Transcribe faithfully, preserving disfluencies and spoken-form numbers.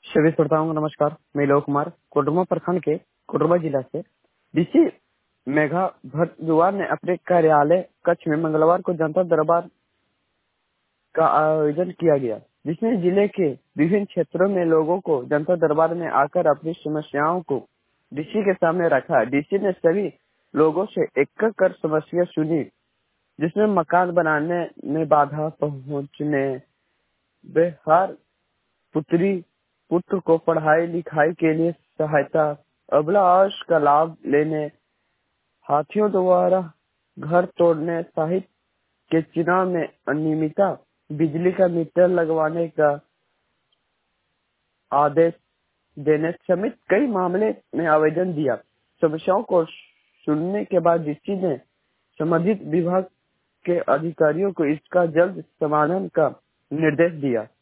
सभी श्रोताओं को नमस्कार। मैं लोक कुमार कोडरमा प्रखंड के कोडरमा जिला से डीसी मेघा भट्टजुआ ने अपने कार्यालय कच्छ में मंगलवार को जनता दरबार का आयोजन किया गया, जिसमें जिले के विभिन्न क्षेत्रों में लोगों को जनता दरबार में आकर अपनी समस्याओं को डीसी के सामने रखा। डीसी ने सभी लोगों से एक कर समस्या सुनी, जिसमें मकान बनाने में बाधा पहुंचने, बिहार पुत्री पुत्र को पढ़ाई लिखाई के लिए सहायता, अबला आवास का लाभ लेने, हाथियों द्वारा घर तोड़ने, साहित्य के चुनाव में अनियमितता, बिजली का मीटर लगवाने का आदेश देने समेत कई मामले में आवेदन दिया। समस्याओं को सुनने के बाद डीसी ने संबंधित विभाग के अधिकारियों को इसका जल्द समाधान का निर्देश दिया।